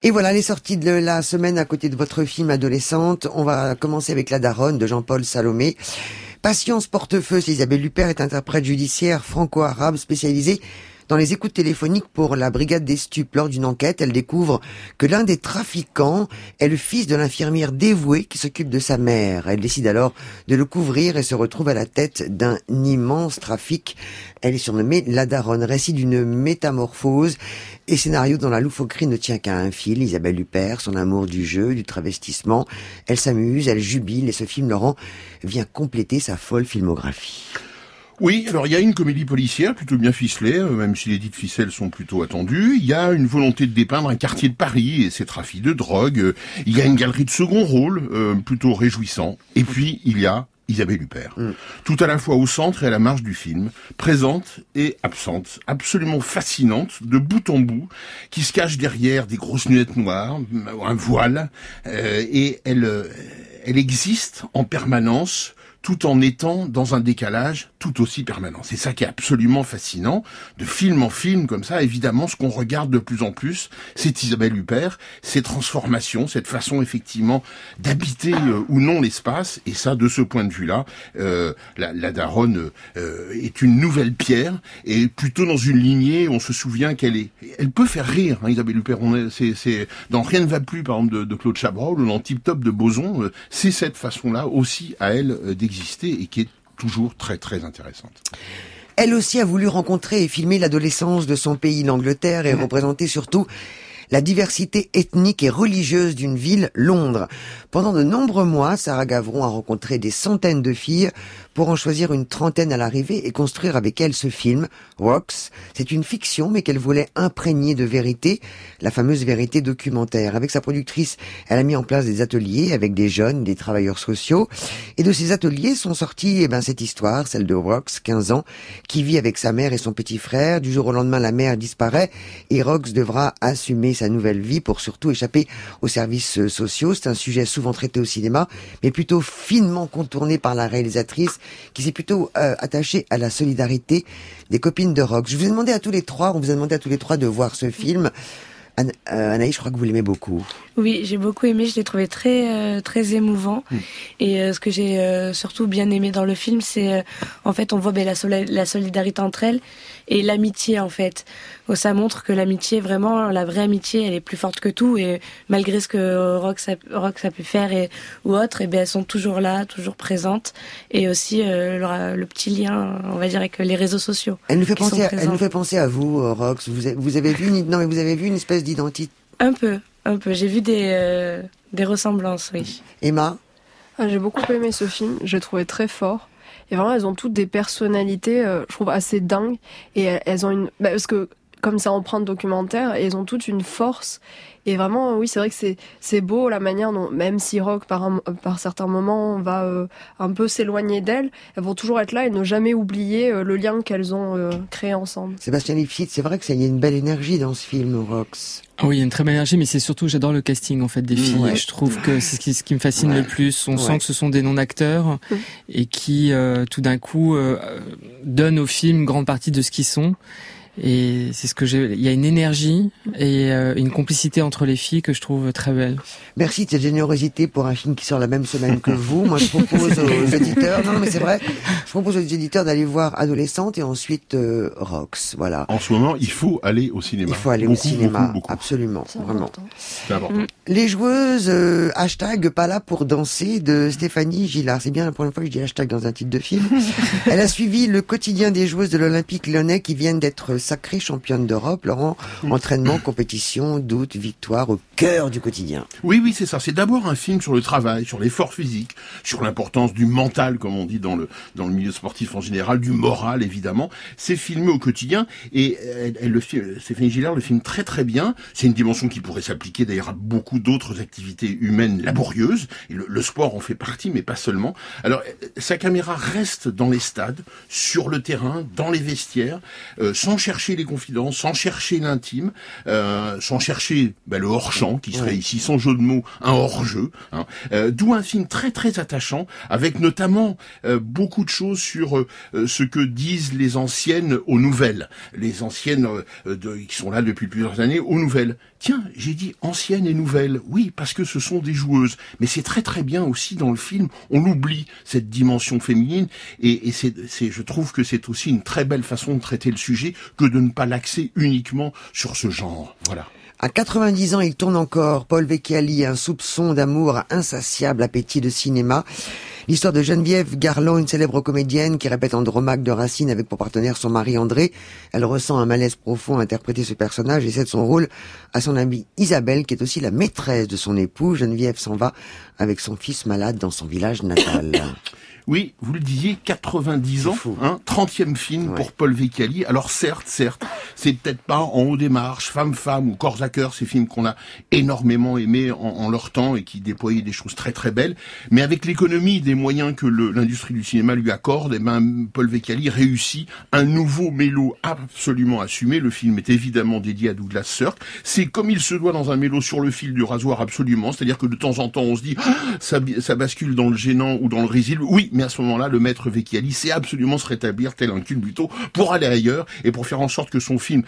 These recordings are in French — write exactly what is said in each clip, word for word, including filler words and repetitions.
Et voilà les sorties de la semaine à côté de votre film adolescente. On va commencer avec La Daronne de Jean-Paul Salomé. Patience Portefeuille, Isabelle Huppert est interprète judiciaire franco-arabe spécialisée dans les écoutes téléphoniques pour la brigade des stupes. Lors d'une enquête, elle découvre que l'un des trafiquants est le fils de l'infirmière dévouée qui s'occupe de sa mère. Elle décide alors de le couvrir et se retrouve à la tête d'un immense trafic. Elle est surnommée La Daronne, récit d'une métamorphose et scénario dont la loufoquerie ne tient qu'à un fil. Isabelle Huppert, son amour du jeu, du travestissement. Elle s'amuse, elle jubile et ce film, Laurent, vient compléter sa folle filmographie. Oui, alors il y a une comédie policière plutôt bien ficelée, même si les dites ficelles sont plutôt attendues. Il y a une volonté de dépeindre un quartier de Paris et ses trafics de drogue. Il y a une galerie de second rôle, euh, plutôt réjouissant. Et puis, il y a Isabelle Huppert. Mm. Tout à la fois au centre et à la marge du film, présente et absente, absolument fascinante, de bout en bout, qui se cache derrière des grosses lunettes noires, un voile, euh, et elle, elle existe en permanence, tout en étant dans un décalage tout aussi permanent. C'est ça qui est absolument fascinant. De film en film, comme ça, évidemment, ce qu'on regarde de plus en plus, c'est Isabelle Huppert, ses transformations, cette façon, effectivement, d'habiter euh, ou non l'espace. Et ça, de ce point de vue-là, euh, la, la Daronne euh, est une nouvelle pierre, et plutôt dans une lignée, on se souvient qu'elle est... Elle peut faire rire, hein, Isabelle Huppert. On est, c'est, c'est, dans Rien ne va plus, par exemple, de, de Claude Chabrol, ou dans Tip Top de Boson, euh, c'est cette façon-là aussi, à elle, euh, d'exister, et qui est toujours très très intéressante. Elle aussi a voulu rencontrer et filmer l'adolescence de son pays, l'Angleterre, et représenter surtout la diversité ethnique et religieuse d'une ville, Londres. Pendant de nombreux mois, Sarah Gavron a rencontré des centaines de filles pour en choisir une trentaine à l'arrivée et construire avec elles ce film, Rocks. C'est une fiction, mais qu'elle voulait imprégner de vérité, la fameuse vérité documentaire. Avec sa productrice, elle a mis en place des ateliers avec des jeunes, des travailleurs sociaux. Et de ces ateliers sont sortis, eh ben, cette histoire, celle de Rocks, quinze ans, qui vit avec sa mère et son petit frère. Du jour au lendemain, la mère disparaît et Rocks devra assumer sa nouvelle vie pour surtout échapper aux services sociaux. C'est un sujet souvent traité au cinéma, mais plutôt finement contourné par la réalisatrice, qui s'est plutôt euh, attachée à la solidarité des copines de Rocks. Je vous ai demandé à tous les trois, on vous a demandé à tous les trois de voir ce film. Anne, euh, Anaïs, je crois que vous l'aimez beaucoup. Oui, j'ai beaucoup aimé, je l'ai trouvé très euh, très émouvant. Mmh. Et euh, ce que j'ai euh, surtout bien aimé dans le film, c'est euh, en fait on voit ben, la, soli- la solidarité entre elles et l'amitié en fait. Oh, ça montre que l'amitié, vraiment, la vraie amitié, elle est plus forte que tout. Et malgré ce que Rocks a, Rocks a pu faire et, ou autre, et ben, elles sont toujours là, toujours présentes. Et aussi euh, le, le petit lien, on va dire, avec les réseaux sociaux. Elle nous fait penser, à, elle nous fait penser à vous, Rocks. Vous avez, vous avez vu une, non mais vous avez vu une espèce d'identité. Un peu, un peu. J'ai vu des euh, des ressemblances, oui. Emma, ah, j'ai beaucoup aimé ce film. Je l'ai trouvé très fort. Et vraiment, elles ont toutes des personnalités, euh, je trouve, assez dingues. Et elles ont une, bah, parce que comme ça emprunte documentaire, et elles ont toutes une force. Et vraiment, oui, c'est vrai que c'est c'est beau la manière dont, même si Rock par un, par certains moments va euh, un peu s'éloigner d'elles, elles vont toujours être là et ne jamais oublier euh, le lien qu'elles ont euh, créé ensemble. Sébastien Lipschitz, c'est vrai que ça y a une belle énergie dans ce film, Rocks. Oh oui, il y a une très belle énergie, mais c'est surtout, j'adore le casting en fait des filles. Ouais. Je trouve que c'est ce qui, ce qui me fascine ouais. le plus. On ouais. sent que ce sont des non-acteurs mmh. et qui euh, tout d'un coup euh, donnent au film une grande partie de ce qu'ils sont. Et c'est ce que j'ai. Il y a une énergie et euh, une complicité entre les filles que je trouve très belle. Merci de cette générosité pour un film qui sort la même semaine que vous. Moi, je propose aux éditeurs. Non, mais c'est vrai. Je propose aux éditeurs d'aller voir Adolescente et ensuite euh, Rocks. Voilà. En ce moment, il faut aller au cinéma. Il faut aller beaucoup, au cinéma. Beaucoup, beaucoup. Absolument, c'est vraiment. Important. C'est important. Les joueuses euh, hashtag pas là pour danser de Stéphanie Gillard. C'est bien la première fois que je dis hashtag dans un titre de film. Elle a suivi le quotidien des joueuses de l'Olympique Lyonnais qui viennent d'être sacrée championne d'Europe, Laurent. Entraînement, compétition, doute, victoire au cœur du quotidien. Oui, oui, c'est ça. C'est d'abord un film sur le travail, sur l'effort physique, sur l'importance du mental, comme on dit dans le dans le milieu sportif en général, du moral évidemment. C'est filmé au quotidien et elle, elle le film, Stéphanie Gillard le filme très très bien. C'est une dimension qui pourrait s'appliquer d'ailleurs à beaucoup d'autres activités humaines laborieuses. Et le, le sport en fait partie, mais pas seulement. Alors sa caméra reste dans les stades, sur le terrain, dans les vestiaires, euh, sans chercher chercher les confidences, sans chercher l'intime, euh, sans chercher ben, le hors-champ, qui serait ouais. ici, sans jeu de mots, un hors-jeu. Hein. Euh, d'où un film très très attachant, avec notamment euh, beaucoup de choses sur euh, ce que disent les anciennes aux nouvelles, les anciennes euh, de, qui sont là depuis plusieurs années aux nouvelles. Tiens, j'ai dit anciennes et nouvelles, oui, parce que ce sont des joueuses, mais c'est très très bien aussi dans le film, on oublie cette dimension féminine, et, et c'est, c'est, je trouve que c'est aussi une très belle façon de traiter le sujet que de ne pas l'axer uniquement sur ce genre, voilà. À quatre-vingt-dix ans, il tourne encore. Paul Vecchiali, un soupçon d'amour, insatiable appétit de cinéma. L'histoire de Geneviève Garland, une célèbre comédienne qui répète Andromaque de Racine avec pour partenaire son mari André. Elle ressent un malaise profond à interpréter ce personnage et cède son rôle à son amie Isabelle, qui est aussi la maîtresse de son époux. Geneviève s'en va avec son fils malade dans son village natal. Oui, vous le disiez, quatre-vingt-dix ans, hein, trentième film ouais. pour Paul Vecchiali. Alors certes, certes, c'est peut-être pas En haut des marches, Femme Femme ou Corps à cœur, ces films qu'on a énormément aimés en, en leur temps et qui déployaient des choses très très belles. Mais avec l'économie des moyens que le, l'industrie du cinéma lui accorde, eh ben, Paul Vecchiali réussit un nouveau mélo absolument assumé. Le film est évidemment dédié à Douglas Sirk. C'est comme il se doit dans un mélo sur le fil du rasoir absolument. C'est-à-dire que de temps en temps, on se dit ah, ça, ça bascule dans le gênant ou dans le risible. Oui, mais à ce moment-là, le maître Vecchiali sait absolument se rétablir tel un culbuto pour aller ailleurs et pour faire en sorte que son film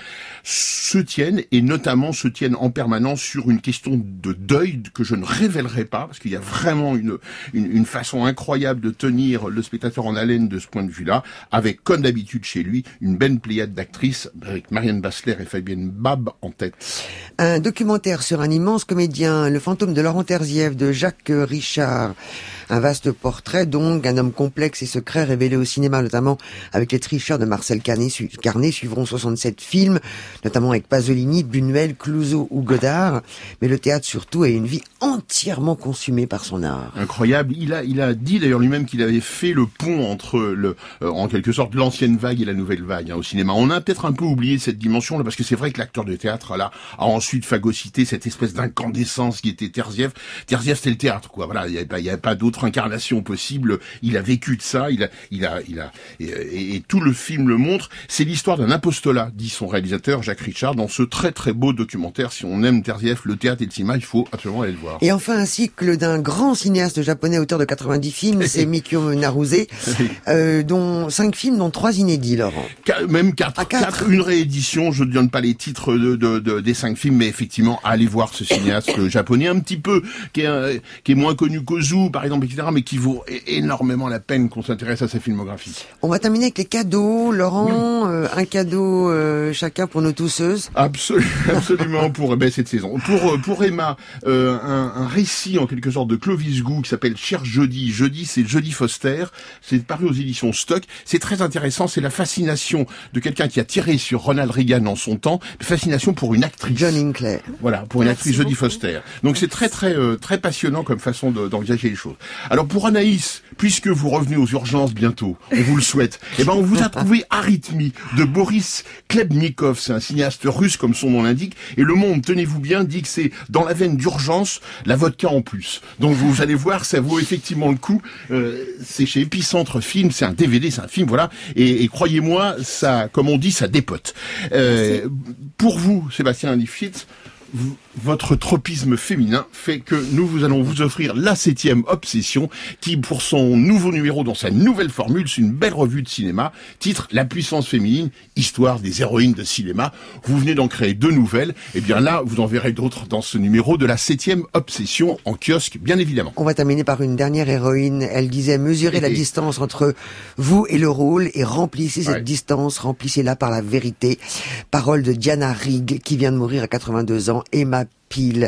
se tienne, et notamment se tienne en permanence sur une question de deuil que je ne révélerai pas, parce qu'il y a vraiment une, une, une façon incroyable de tenir le spectateur en haleine de ce point de vue-là, avec, comme d'habitude chez lui, une belle pléiade d'actrices, avec Marianne Bassler et Fabienne Bab en tête. Un documentaire sur un immense comédien, Le fantôme de Laurent Terzieff, de Jacques Richard. Un vaste portrait, donc, un homme complexe et secret révélé au cinéma, notamment avec Les Tricheurs de Marcel Carné, su- Carné suivront soixante-sept films, notamment avec Pasolini, Buñuel, Clouzot ou Godard. Mais le théâtre, surtout, a une vie entièrement consumée par son art. Incroyable. Il a, il a dit d'ailleurs lui-même qu'il avait fait le pont entre le, euh, en quelque sorte, l'ancienne vague et la nouvelle vague hein, au cinéma. On a peut-être un peu oublié cette dimension-là, parce que c'est vrai que l'acteur de théâtre, là, a ensuite phagocyté cette espèce d'incandescence qui était Terzieff. Terzieff, c'était le théâtre, quoi. Voilà, il y avait pas, il y avait pas d'autre incarnation possible. Il a vécu de ça. Il a, il a, il a, et, et, et tout le film le montre. C'est l'histoire d'un apostolat, dit son réalisateur Jacques Richard, dans ce très très beau documentaire. Si on aime Terzieff, le théâtre et le cinéma, il faut absolument aller le voir. Et enfin, un cycle d'un grand cinéaste japonais, auteur de quatre-vingt-dix films, c'est Mikio Naruse, euh, dont cinq films, dont trois inédits, Laurent. Qu- même quatre, ah, quatre. quatre, une réédition. Je ne donne pas les titres de, de, de, des cinq films, mais effectivement, allez voir ce cinéaste japonais, un petit peu, qui est, euh, qui est moins connu qu'Ozu, par exemple, et cetera, mais qui vaut énormément la peine qu'on s'intéresse à sa filmographie. On va terminer avec les cadeaux, Laurent. Oui. Euh, un cadeau euh, chacun pour nos tousseuses. Absolument, absolument pour ben, cette saison. Pour pour Emma, euh, un, un récit en quelque sorte de Clovis Gou qui s'appelle Cher Jeudi. Jeudi, c'est Jodie Foster. C'est paru aux éditions Stock. C'est très intéressant. C'est la fascination de quelqu'un qui a tiré sur Ronald Reagan en son temps. Fascination pour une actrice. John Hinckley. Voilà, pour une Merci actrice Jodie beaucoup. Foster. Donc c'est très très euh, très passionnant comme façon de, d'envisager les choses. Alors pour Anaïs, puisque vous revenez aux urgences bientôt, on vous le souhaite. Eh ben on vous a trouvé Arythmie de Boris Klebnikov. C'est un cinéaste russe comme son nom l'indique. Et Le Monde, tenez-vous bien, dit que c'est dans la veine d'urgence la vodka en plus. Donc vous allez voir, ça vaut effectivement le coup. Euh, c'est chez Épicentre Film, c'est un D V D, c'est un film, voilà. Et, et croyez-moi, ça, comme on dit, ça dépote. Euh, pour vous, Sébastien Lifshitz, vous, votre tropisme féminin fait que nous vous allons vous offrir la septième obsession qui, pour son nouveau numéro dans sa nouvelle formule, c'est une belle revue de cinéma, titre La puissance féminine, histoire des héroïnes de cinéma. Vous venez d'en créer deux nouvelles, et bien là, vous en verrez d'autres dans ce numéro de la septième obsession en kiosque, bien évidemment. On va terminer par une dernière héroïne. Elle disait mesurez la distance entre vous et le rôle et remplissez cette ouais. distance, remplissez-la par la vérité. Parole de Diana Rigg qui vient de mourir à quatre-vingt-deux ans. Emma Peel,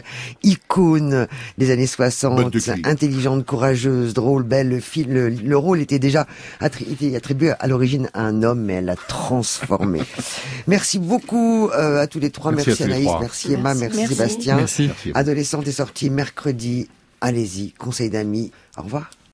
icône des années soixante, intelligente, courageuse, drôle, belle. Le, film, le, le rôle était déjà attri- était attribué à l'origine à un homme, mais elle l'a transformé. Merci beaucoup euh, à tous les trois. Merci, merci Anaïs, merci Emma, merci, merci, merci Sébastien. Merci. Adolescente est sortie mercredi. Allez-y, conseil d'amis. Au revoir.